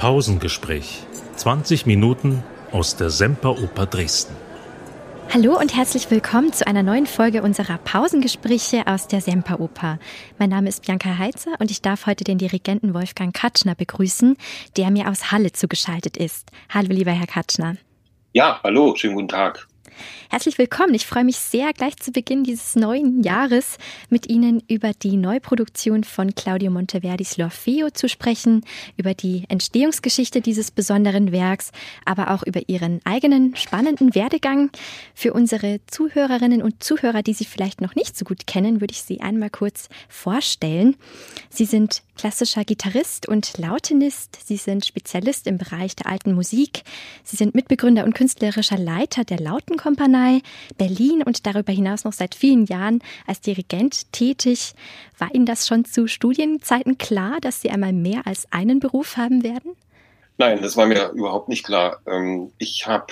Pausengespräch. 20 Minuten aus der Semperoper Dresden. Hallo und herzlich willkommen zu einer neuen Folge unserer Pausengespräche aus der Semperoper. Mein Name ist Bianca Heitzer und ich darf heute den Dirigenten Wolfgang Katschner begrüßen, der mir aus Halle zugeschaltet ist. Hallo, lieber Herr Katschner. Ja, hallo, schönen guten Tag. Herzlich willkommen. Ich freue mich sehr, gleich zu Beginn dieses neuen Jahres mit Ihnen über die Neuproduktion von Claudio Monteverdis L'Orfeo zu sprechen, über die Entstehungsgeschichte dieses besonderen Werks, aber auch über Ihren eigenen spannenden Werdegang. Für unsere Zuhörerinnen und Zuhörer, die Sie vielleicht noch nicht so gut kennen, würde ich Sie einmal kurz vorstellen. Sie sind klassischer Gitarrist und Lautenist. Sie sind Spezialist im Bereich der alten Musik. Sie sind Mitbegründer und künstlerischer Leiter der Lautenkompanie Berlin und darüber hinaus noch seit vielen Jahren als Dirigent tätig. War Ihnen das schon zu Studienzeiten klar, dass Sie einmal mehr als einen Beruf haben werden? Nein, das war mir überhaupt nicht klar. Ich habe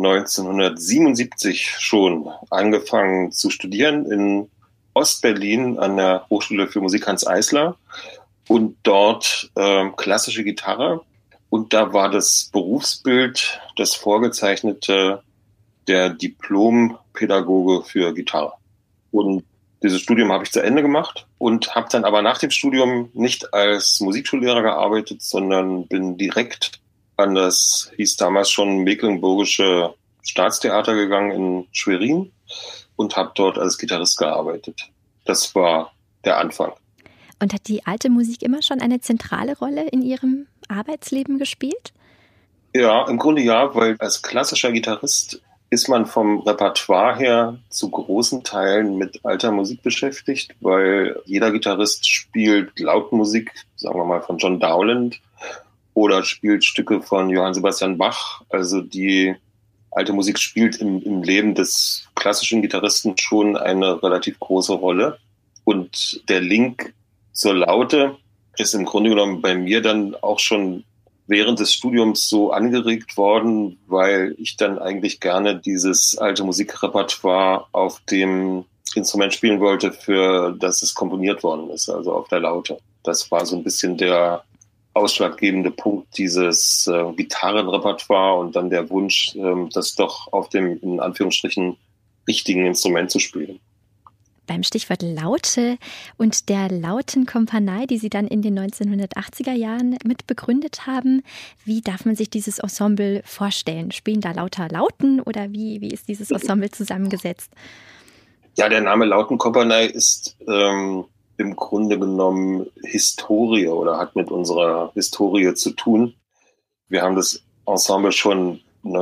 1977 schon angefangen zu studieren in Ostberlin an der Hochschule für Musik Hanns Eisler und dort klassische Gitarre. Und da war das Berufsbild, das vorgezeichnete, der Diplompädagoge für Gitarre. Und dieses Studium habe ich zu Ende gemacht und habe dann aber nach dem Studium nicht als Musikschullehrer gearbeitet, sondern bin direkt an das, hieß damals schon, Mecklenburgische Staatstheater gegangen in Schwerin und habe dort als Gitarrist gearbeitet. Das war der Anfang. Und hat die alte Musik immer schon eine zentrale Rolle in Ihrem Arbeitsleben gespielt? Ja, im Grunde ja, weil als klassischer Gitarrist ist man vom Repertoire her zu großen Teilen mit alter Musik beschäftigt, weil jeder Gitarrist spielt Lautmusik, sagen wir mal von John Dowland, oder spielt Stücke von Johann Sebastian Bach. Also die alte Musik spielt im Leben des klassischen Gitarristen schon eine relativ große Rolle. Und der Link zur Laute ist im Grunde genommen bei mir dann auch schon während des Studiums so angeregt worden, weil ich dann eigentlich gerne dieses alte Musikrepertoire auf dem Instrument spielen wollte, für das es komponiert worden ist, also auf der Laute. Das war so ein bisschen der ausschlaggebende Punkt, dieses Gitarrenrepertoire und dann der Wunsch, das doch auf dem, in Anführungsstrichen, richtigen Instrument zu spielen. Beim Stichwort Laute und der Lautenkompanie, die Sie dann in den 1980er Jahren mitbegründet haben. Wie darf man sich dieses Ensemble vorstellen? Spielen da lauter Lauten oder wie ist dieses Ensemble zusammengesetzt? Ja, der Name Lautenkompanie ist im Grunde genommen Historie oder hat mit unserer Historie zu tun. Wir haben das Ensemble schon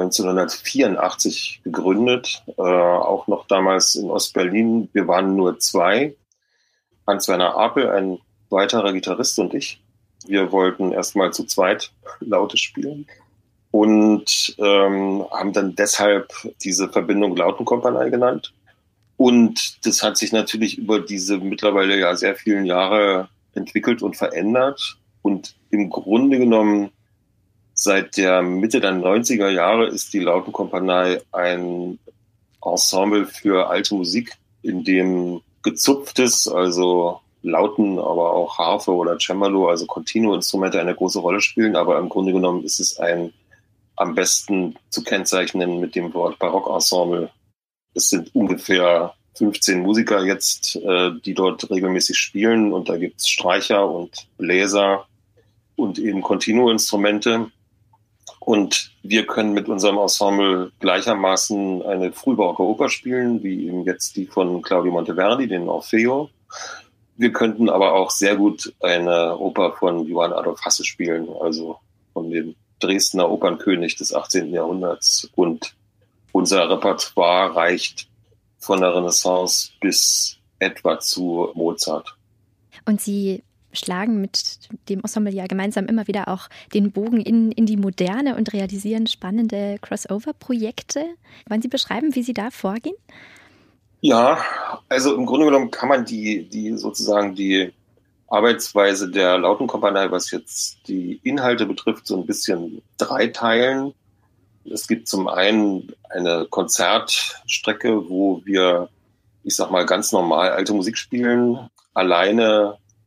1984 gegründet, auch noch damals in Ostberlin. Wir waren nur zwei, Hans-Werner Apel, ein weiterer Gitarrist und ich. Wir wollten erstmal zu zweit Laute spielen und haben dann deshalb diese Verbindung Lautenkompanie genannt. Und das hat sich natürlich über diese mittlerweile ja sehr vielen Jahre entwickelt und verändert. Und im Grunde genommen seit der Mitte der 90er Jahre ist die Lautenkompanie ein Ensemble für alte Musik, in dem gezupftes, also Lauten, aber auch Harfe oder Cembalo, also Continuo-Instrumente eine große Rolle spielen. Aber im Grunde genommen ist es ein am besten zu kennzeichnen mit dem Wort Barockensemble. Es sind ungefähr 15 Musiker jetzt, die dort regelmäßig spielen. Und da gibt es Streicher und Bläser und eben Continuo-Instrumente. Und wir können mit unserem Ensemble gleichermaßen eine frühbarocke Oper spielen, wie eben jetzt die von Claudio Monteverdi, den Orfeo. Wir könnten aber auch sehr gut eine Oper von Johann Adolf Hasse spielen, also von dem Dresdner Opernkönig des 18. Jahrhunderts. Und unser Repertoire reicht von der Renaissance bis etwa zu Mozart. Und Sie schlagen mit dem Ensemble ja gemeinsam immer wieder auch den Bogen in die Moderne und realisieren spannende Crossover-Projekte. Wollen Sie beschreiben, wie Sie da vorgehen? Ja, also im Grunde genommen kann man die sozusagen die Arbeitsweise der Lautenkompanie, was jetzt die Inhalte betrifft, so ein bisschen dreiteilen. Es gibt zum einen eine Konzertstrecke, wo wir, ich sag mal, ganz normal alte Musik spielen, alleine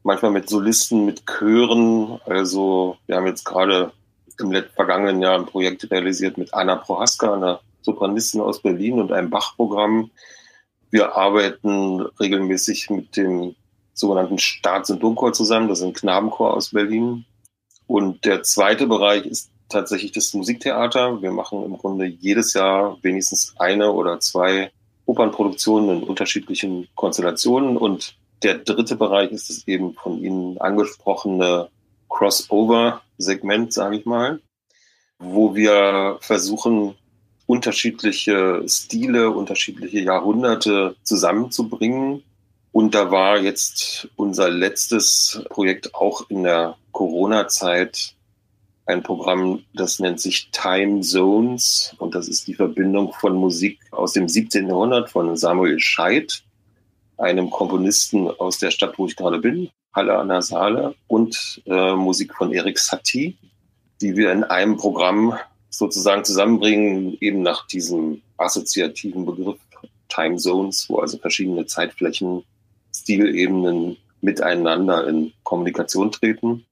manchmal mit Solisten, mit Chören. Also wir haben jetzt gerade im vergangenen Jahr ein Projekt realisiert mit Anna Prohaska, einer Sopranistin aus Berlin und einem Bach-Programm. Wir arbeiten regelmäßig mit dem sogenannten Staatssymphoniekorps zusammen. Das ist ein Knabenchor aus Berlin. Und der zweite Bereich ist tatsächlich das Musiktheater. Wir machen im Grunde jedes Jahr wenigstens eine oder zwei Opernproduktionen in unterschiedlichen Konstellationen. Und der dritte Bereich ist das eben von Ihnen angesprochene Crossover-Segment, sage ich mal, wo wir versuchen, unterschiedliche Stile, unterschiedliche Jahrhunderte zusammenzubringen. Und da war jetzt unser letztes Projekt auch in der Corona-Zeit ein Programm, das nennt sich Time Zones. Und das ist die Verbindung von Musik aus dem 17. Jahrhundert von Samuel Scheidt, einem Komponisten aus der Stadt, wo ich gerade bin, Halle an der Saale, und Musik von Erik Satie, die wir in einem Programm sozusagen zusammenbringen, eben nach diesem assoziativen Begriff Time Zones, wo also verschiedene Zeitflächen, Stilebenen miteinander in Kommunikation treten.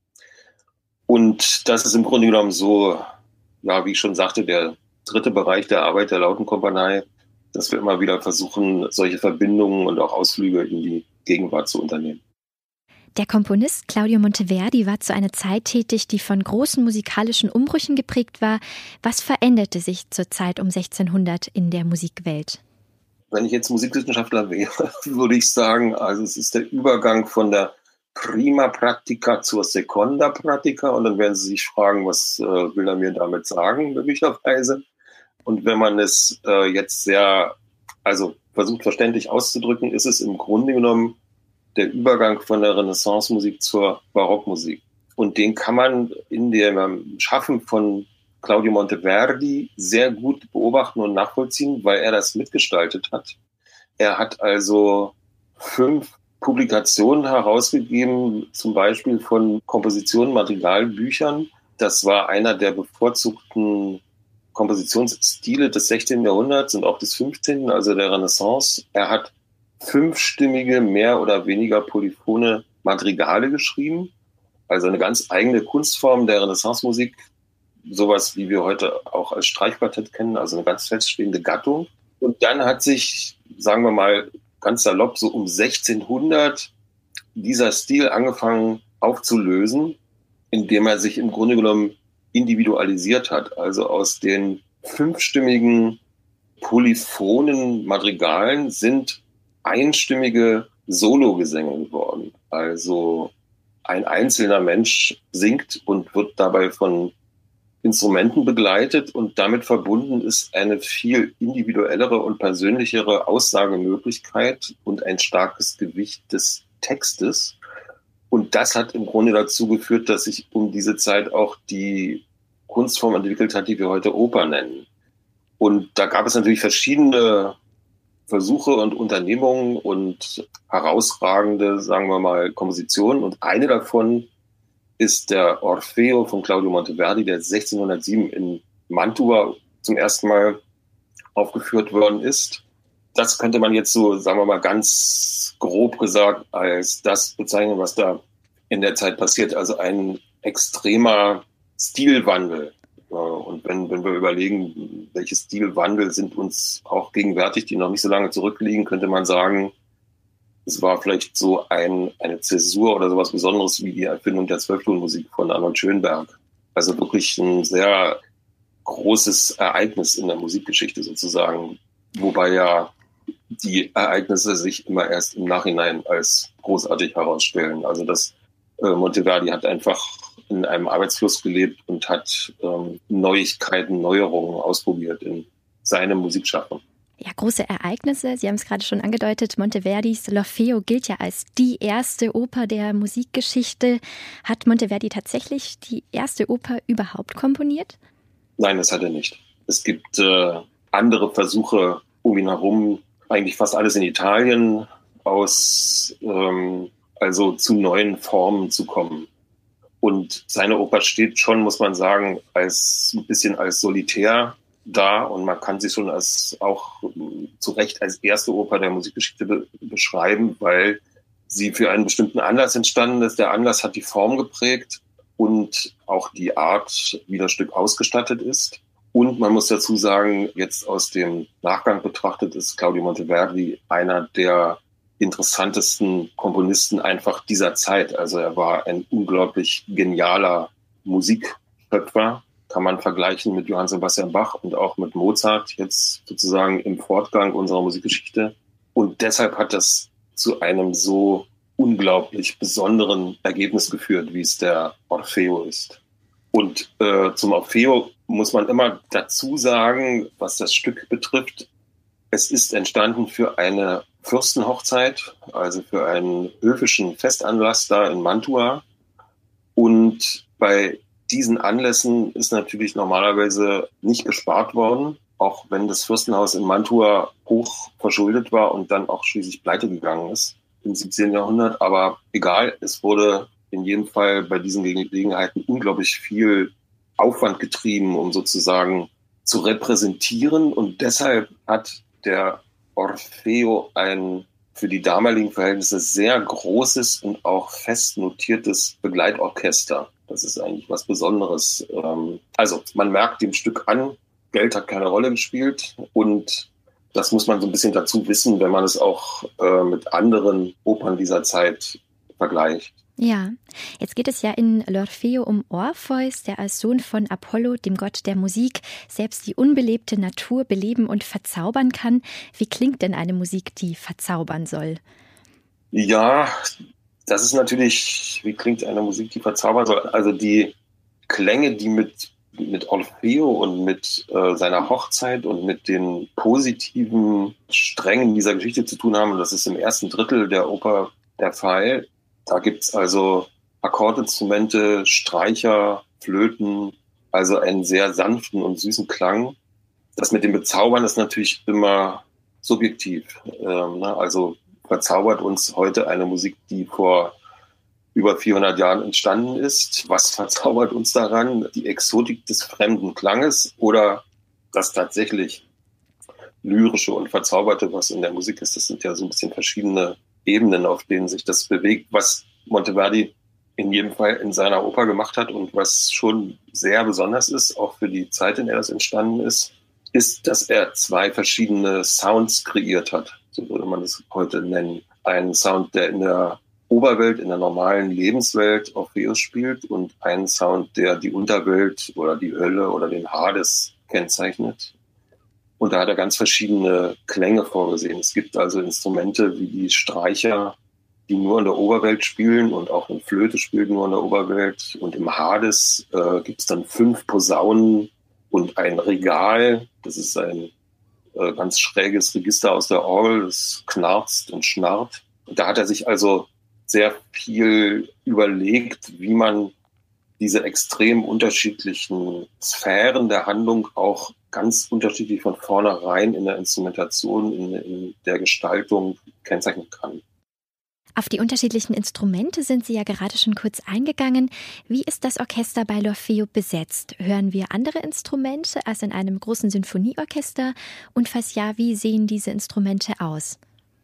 Und das ist im Grunde genommen so, ja, wie ich schon sagte, der dritte Bereich der Arbeit der Lautenkompanie, dass wir immer wieder versuchen, solche Verbindungen und auch Ausflüge in die Gegenwart zu unternehmen. Der Komponist Claudio Monteverdi war zu einer Zeit tätig, die von großen musikalischen Umbrüchen geprägt war. Was veränderte sich zur Zeit um 1600 in der Musikwelt? Wenn ich jetzt Musikwissenschaftler wäre, würde ich sagen, also es ist der Übergang von der Prima Pratica zur Seconda Pratica. Und dann werden Sie sich fragen, was will er mir damit sagen, möglicherweise. Und wenn man es jetzt sehr, also versucht verständlich auszudrücken, ist es im Grunde genommen der Übergang von der Renaissance-Musik zur Barockmusik. Und den kann man in dem Schaffen von Claudio Monteverdi sehr gut beobachten und nachvollziehen, weil er das mitgestaltet hat. Er hat also 5 Publikationen herausgegeben, zum Beispiel von Kompositionen, Madrigalbüchern. Das war einer der bevorzugten Kompositionsstile des 16. Jahrhunderts und auch des 15., also der Renaissance. Er hat 5-stimmige, mehr oder weniger polyphone Madrigale geschrieben, also eine ganz eigene Kunstform der Renaissance-Musik, sowas wie wir heute auch als Streichquartett kennen, also eine ganz feststehende Gattung. Und dann hat sich, sagen wir mal ganz salopp, so um 1600 dieser Stil angefangen aufzulösen, indem er sich im Grunde genommen individualisiert hat. Also aus den 5-stimmigen polyphonen Madrigalen sind einstimmige Sologesänge geworden. Also ein einzelner Mensch singt und wird dabei von Instrumenten begleitet und damit verbunden ist eine viel individuellere und persönlichere Aussagemöglichkeit und ein starkes Gewicht des Textes. Und das hat im Grunde dazu geführt, dass sich um diese Zeit auch die Kunstform entwickelt hat, die wir heute Oper nennen. Und da gab es natürlich verschiedene Versuche und Unternehmungen und herausragende, sagen wir mal, Kompositionen. Und eine davon ist der Orfeo von Claudio Monteverdi, der 1607 in Mantua zum ersten Mal aufgeführt worden ist. Das könnte man jetzt so, sagen wir mal, ganz grob gesagt als das bezeichnen, was da in der Zeit passiert. Also ein extremer Stilwandel. Und wenn wir überlegen, welche Stilwandel sind uns auch gegenwärtig, die noch nicht so lange zurückliegen, könnte man sagen, es war vielleicht so eine Zäsur oder sowas Besonderes wie die Erfindung der Zwölftonmusik von Arnold Schönberg. Also wirklich ein sehr großes Ereignis in der Musikgeschichte sozusagen, wobei ja die Ereignisse sich immer erst im Nachhinein als großartig herausstellen. Also das Monteverdi hat einfach in einem Arbeitsfluss gelebt und hat Neuigkeiten, Neuerungen ausprobiert in seinem Musikschaffen. Ja, große Ereignisse. Sie haben es gerade schon angedeutet. Monteverdis L'Orfeo gilt ja als die erste Oper der Musikgeschichte. Hat Monteverdi tatsächlich die erste Oper überhaupt komponiert? Nein, das hat er nicht. Es gibt andere Versuche um ihn herum, eigentlich fast alles in Italien, also zu neuen Formen zu kommen. Und seine Oper steht schon, muss man sagen, ein bisschen als solitär da und man kann sie schon auch zu Recht als erste Oper der Musikgeschichte beschreiben, weil sie für einen bestimmten Anlass entstanden ist. Der Anlass hat die Form geprägt und auch die Art, wie das Stück ausgestattet ist. Und man muss dazu sagen, jetzt aus dem Nachgang betrachtet ist Claudio Monteverdi einer der interessantesten Komponisten einfach dieser Zeit. Also er war ein unglaublich genialer Musikschöpfer, kann man vergleichen mit Johann Sebastian Bach und auch mit Mozart, jetzt sozusagen im Fortgang unserer Musikgeschichte. Und deshalb hat das zu einem so unglaublich besonderen Ergebnis geführt, wie es der Orfeo ist. Und zum Orfeo muss man immer dazu sagen, was das Stück betrifft, es ist entstanden für eine Fürstenhochzeit, also für einen höfischen Festanlass da in Mantua. Und bei diesen Anlässen ist natürlich normalerweise nicht gespart worden, auch wenn das Fürstenhaus in Mantua hoch verschuldet war und dann auch schließlich pleite gegangen ist im 17. Jahrhundert. Aber egal, es wurde in jedem Fall bei diesen Gelegenheiten unglaublich viel Aufwand getrieben, um sozusagen zu repräsentieren. Und deshalb hat der Orfeo ein für die damaligen Verhältnisse sehr großes und auch fest notiertes Begleitorchester. Das ist eigentlich was Besonderes. Also man merkt dem Stück an, Geld hat keine Rolle gespielt und das muss man so ein bisschen dazu wissen, wenn man es auch mit anderen Opern dieser Zeit vergleicht. Ja, jetzt geht es ja in L'Orfeo um Orpheus, der als Sohn von Apollo, dem Gott der Musik, selbst die unbelebte Natur beleben und verzaubern kann. Wie klingt denn eine Musik, die verzaubern soll? Ja, das ist natürlich, wie klingt eine Musik, die verzaubern soll? Also die Klänge, die mit Orfeo und mit seiner Hochzeit und mit den positiven Strängen dieser Geschichte zu tun haben, und das ist im ersten Drittel der Oper der Fall. Da gibt's also Akkordinstrumente, Streicher, Flöten, also einen sehr sanften und süßen Klang. Das mit dem Bezaubern ist natürlich immer subjektiv. Also verzaubert uns heute eine Musik, die vor über 400 Jahren entstanden ist. Was verzaubert uns daran? Die Exotik des fremden Klanges oder das tatsächlich Lyrische und Verzauberte, was in der Musik ist? Das sind ja so ein bisschen verschiedene Ebenen, auf denen sich das bewegt, was Monteverdi in jedem Fall in seiner Oper gemacht hat und was schon sehr besonders ist, auch für die Zeit, in der das entstanden ist, dass er zwei verschiedene Sounds kreiert hat, so würde man es heute nennen. Einen Sound, der in der Oberwelt, in der normalen Lebenswelt Orpheus spielt und einen Sound, der die Unterwelt oder die Hölle oder den Hades kennzeichnet. Und da hat er ganz verschiedene Klänge vorgesehen. Es gibt also Instrumente wie die Streicher, die nur in der Oberwelt spielen und auch eine Flöte spielt nur in der Oberwelt. Und im Hades gibt es dann 5 Posaunen und ein Regal. Das ist ein ganz schräges Register aus der Orgel. Das knarzt und schnarrt. Und da hat er sich also sehr viel überlegt, wie man diese extrem unterschiedlichen Sphären der Handlung auch ganz unterschiedlich von vornherein in der Instrumentation, in der Gestaltung kennzeichnen kann. Auf die unterschiedlichen Instrumente sind Sie ja gerade schon kurz eingegangen. Wie ist das Orchester bei L'Orfeo besetzt? Hören wir andere Instrumente als in einem großen Sinfonieorchester? Und falls ja, wie sehen diese Instrumente aus?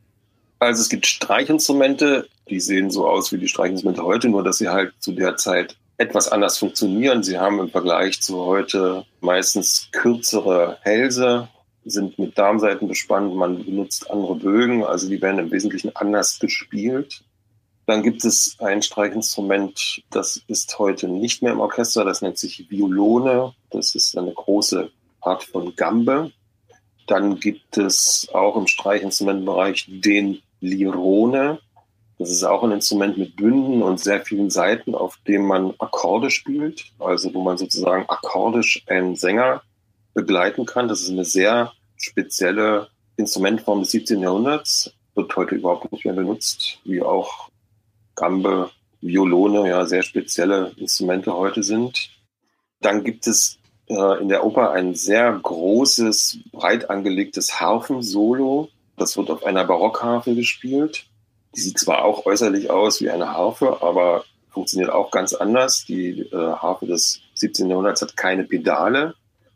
Also es gibt Streichinstrumente, die sehen so aus wie die Streichinstrumente heute, nur dass sie halt zu der Zeit etwas anders funktionieren. Sie haben im Vergleich zu heute meistens kürzere Hälse, sind mit Darmsaiten bespannt, man benutzt andere Bögen, also die werden im Wesentlichen anders gespielt. Dann gibt es ein Streichinstrument, das ist heute nicht mehr im Orchester, das nennt sich Violone, das ist eine große Art von Gambe. Dann gibt es auch im Streichinstrumentenbereich den Lirone. Das ist auch ein Instrument mit Bünden und sehr vielen Saiten, auf dem man Akkorde spielt, also wo man sozusagen akkordisch einen Sänger begleiten kann. Das ist eine sehr spezielle Instrumentform des 17. Jahrhunderts, wird heute überhaupt nicht mehr benutzt, wie auch Gambe, Violone, ja, sehr spezielle Instrumente heute sind. Dann gibt es in der Oper ein sehr großes, breit angelegtes Harfensolo. Das wird auf einer Barockharfe gespielt. Die sieht zwar auch äußerlich aus wie eine Harfe, aber funktioniert auch ganz anders. Die Harfe des 17. Jahrhunderts hat keine Pedale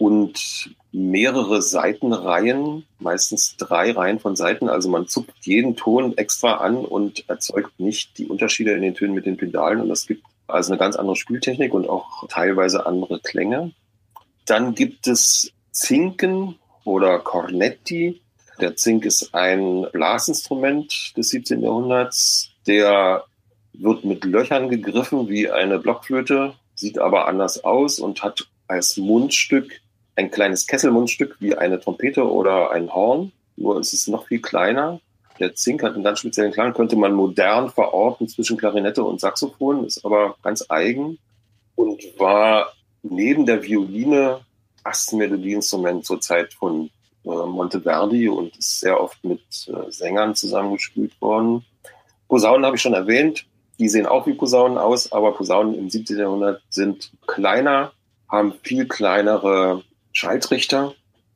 und mehrere Seitenreihen, meistens 3 Reihen von Saiten. Also man zupft jeden Ton extra an und erzeugt nicht die Unterschiede in den Tönen mit den Pedalen. Und das gibt also eine ganz andere Spieltechnik und auch teilweise andere Klänge. Dann gibt es Zinken oder Cornetti. Der Zink ist ein Blasinstrument des 17. Jahrhunderts. Der wird mit Löchern gegriffen wie eine Blockflöte, sieht aber anders aus und hat als Mundstück ein kleines Kesselmundstück wie eine Trompete oder ein Horn. Nur es ist noch viel kleiner. Der Zink hat einen ganz speziellen Klang, könnte man modern verorten zwischen Klarinette und Saxophon, ist aber ganz eigen und war neben der Violine das Melodieinstrument zur Zeit von Monteverdi und ist sehr oft mit Sängern zusammengespielt worden. Posaunen habe ich schon erwähnt. Die sehen auch wie Posaunen aus, aber Posaunen im 17. Jahrhundert sind kleiner, haben viel kleinere Schalltrichter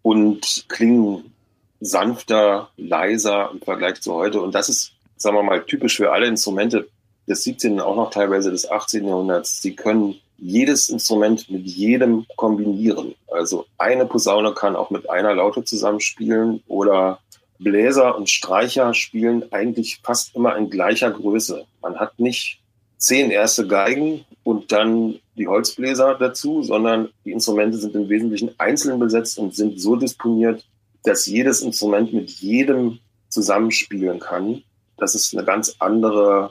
und klingen sanfter, leiser im Vergleich zu heute. Und das ist, sagen wir mal, typisch für alle Instrumente des 17. auch noch teilweise des 18. Jahrhunderts. Sie können jedes Instrument mit jedem kombinieren. Also eine Posaune kann auch mit einer Laute zusammenspielen oder Bläser und Streicher spielen eigentlich fast immer in gleicher Größe. Man hat nicht 10 erste Geigen und dann die Holzbläser dazu, sondern die Instrumente sind im Wesentlichen einzeln besetzt und sind so disponiert, dass jedes Instrument mit jedem zusammenspielen kann. Das ist eine ganz andere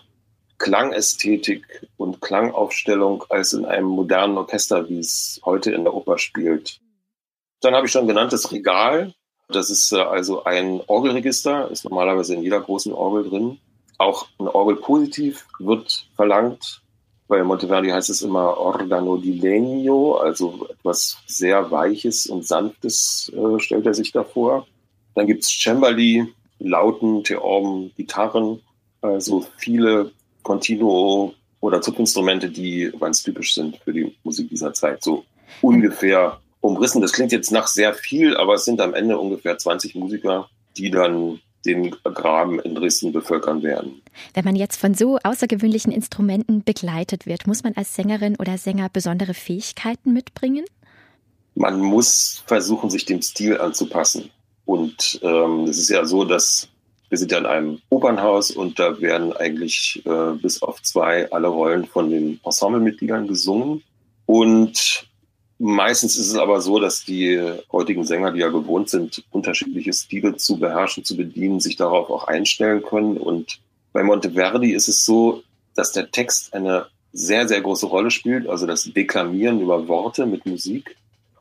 Klangästhetik und Klangaufstellung als in einem modernen Orchester, wie es heute in der Oper spielt. Dann habe ich schon genannt das Regal. Das ist also ein Orgelregister, ist normalerweise in jeder großen Orgel drin. Auch ein Orgelpositiv wird verlangt. Bei Monteverdi heißt es immer Organo di Legno, also etwas sehr Weiches und Sanftes stellt er sich da vor. Dann gibt es Cembali, Lauten, Theorben, Gitarren, also viele Continuo- oder Zupfinstrumente, die ganz typisch sind für die Musik dieser Zeit. So ungefähr umrissen. Das klingt jetzt nach sehr viel, aber es sind am Ende ungefähr 20 Musiker, die dann den Graben in Dresden bevölkern werden. Wenn man jetzt von so außergewöhnlichen Instrumenten begleitet wird, muss man als Sängerin oder Sänger besondere Fähigkeiten mitbringen? Man muss versuchen, sich dem Stil anzupassen. Und es ist ja so, dass wir sind ja in einem Opernhaus und da werden eigentlich bis auf 2 alle Rollen von den Ensemblemitgliedern gesungen. Und meistens ist es aber so, dass die heutigen Sänger, die ja gewohnt sind, unterschiedliche Stile zu beherrschen, zu bedienen, sich darauf auch einstellen können. Und bei Monteverdi ist es so, dass der Text eine sehr, sehr große Rolle spielt, also das Deklamieren über Worte mit Musik.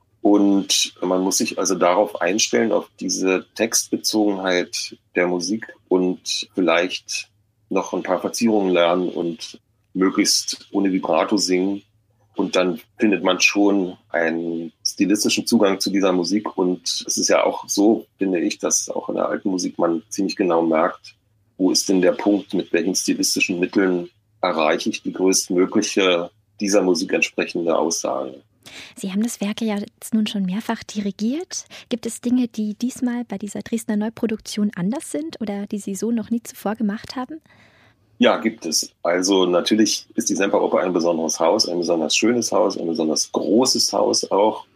Und man muss sich also darauf einstellen, auf diese Textbezogenheit der Musik und vielleicht noch ein paar Verzierungen lernen und möglichst ohne Vibrato singen. Und dann findet man schon einen stilistischen Zugang zu dieser Musik. Und es ist ja auch so, finde ich, dass auch in der alten Musik man ziemlich genau merkt, wo ist denn der Punkt, mit welchen stilistischen Mitteln erreiche ich die größtmögliche dieser Musik entsprechende Aussage. Sie haben das Werk ja jetzt nun schon mehrfach dirigiert. Gibt es Dinge, die diesmal bei dieser Dresdner Neuproduktion anders sind oder die Sie so noch nie zuvor gemacht haben? Ja, gibt es. Also natürlich ist die Semperoper ein besonderes Haus, ein besonders schönes Haus, ein besonders großes Haus auch.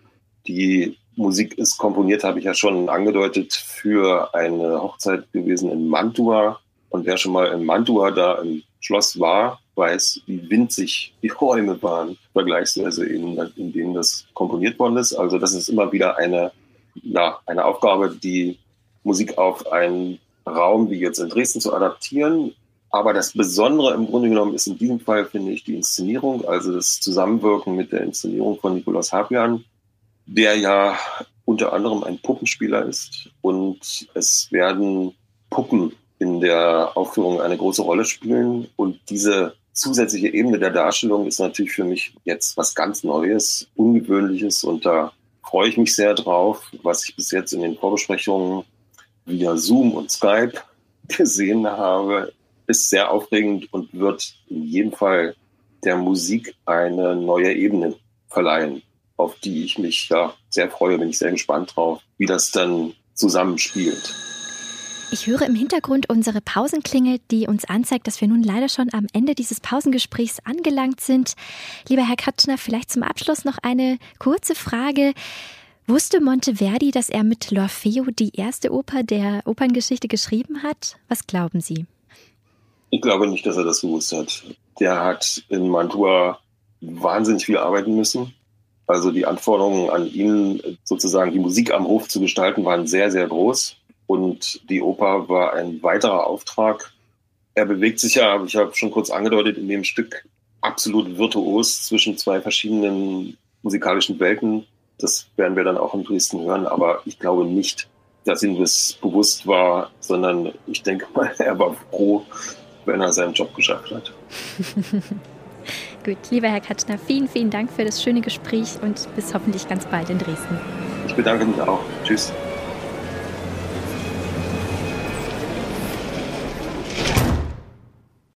Die Musik ist komponiert, habe ich ja schon angedeutet, für eine Hochzeit gewesen in Mantua. Und wer schon mal in Mantua da im Schloss war, weiß, wie winzig die Räume waren, vergleichsweise in denen das komponiert worden ist. Also das ist immer wieder eine Aufgabe, die Musik auf einen Raum wie jetzt in Dresden zu adaptieren. Aber das Besondere im Grunde genommen ist in diesem Fall, finde ich, die Inszenierung, also das Zusammenwirken mit der Inszenierung von Nikolaus Hapian, der ja unter anderem ein Puppenspieler ist. Und es werden Puppen in der Aufführung eine große Rolle spielen. Und diese zusätzliche Ebene der Darstellung ist natürlich für mich jetzt was ganz Neues, Ungewöhnliches. Und da freue ich mich sehr drauf, was ich bis jetzt in den Vorbesprechungen via Zoom und Skype gesehen habe, ist sehr aufregend und wird in jedem Fall der Musik eine neue Ebene verleihen, auf die ich mich sehr freue, bin ich sehr gespannt drauf, wie das dann zusammenspielt. Ich höre im Hintergrund unsere Pausenklingel, die uns anzeigt, dass wir nun leider schon am Ende dieses Pausengesprächs angelangt sind. Lieber Herr Katschner, vielleicht zum Abschluss noch eine kurze Frage. Wusste Monteverdi, dass er mit L'Orfeo die erste Oper der Operngeschichte geschrieben hat? Was glauben Sie? Ich glaube nicht, dass er das gewusst hat. Der hat in Mantua wahnsinnig viel arbeiten müssen. Also die Anforderungen an ihn, sozusagen die Musik am Hof zu gestalten, waren sehr, sehr groß. Und die Oper war ein weiterer Auftrag. Er bewegt sich ja, ich habe schon kurz angedeutet, in dem Stück absolut virtuos zwischen zwei verschiedenen musikalischen Welten. Das werden wir dann auch in Dresden hören. Aber ich glaube nicht, dass ihm das bewusst war, sondern ich denke mal, er war froh, wenn er seinen Job geschafft hat. Gut, lieber Herr Katschner, vielen, vielen Dank für das schöne Gespräch und bis hoffentlich ganz bald in Dresden. Ich bedanke mich auch. Tschüss.